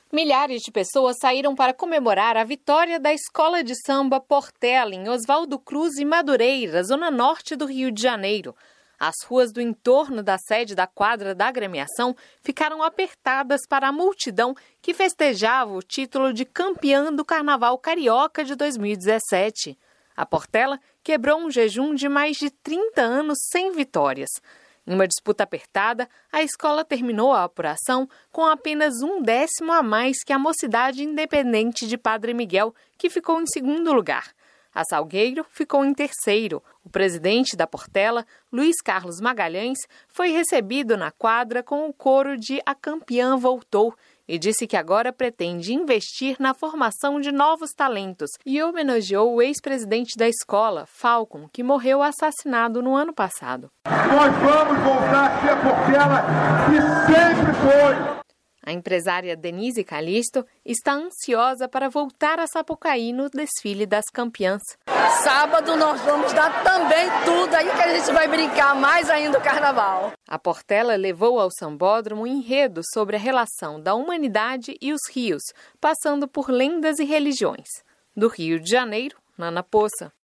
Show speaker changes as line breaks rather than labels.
Milhares de pessoas saíram para comemorar a vitória da Escola de Samba Portela, em Oswaldo Cruz e Madureira, zona norte do Rio de Janeiro. As ruas do entorno da sede da quadra da agremiação ficaram apertadas para a multidão que festejava o título de campeã do Carnaval Carioca de 2017. A Portela quebrou um jejum de mais de 30 anos sem vitórias. Em uma disputa apertada, a escola terminou a apuração com apenas 1/10 a mais que a Mocidade Independente de Padre Miguel, que ficou em segundo lugar. A Salgueiro ficou em terceiro. O presidente da Portela, Luiz Carlos Magalhães, foi recebido na quadra com o coro de A Campeã Voltou e disse que agora pretende investir na formação de novos talentos e homenageou o ex-presidente da escola, Falcon, que morreu assassinado no ano passado.
Nós vamos voltar a ser a Portela que sempre foi.
A empresária Denise Calisto está ansiosa para voltar a Sapucaí no desfile das campeãs.
Sábado nós vamos dar também tudo aí que a gente vai brincar mais ainda o carnaval.
A Portela levou ao sambódromo um enredo sobre a relação da humanidade e os rios, passando por lendas e religiões. Do Rio de Janeiro, Nana Poça.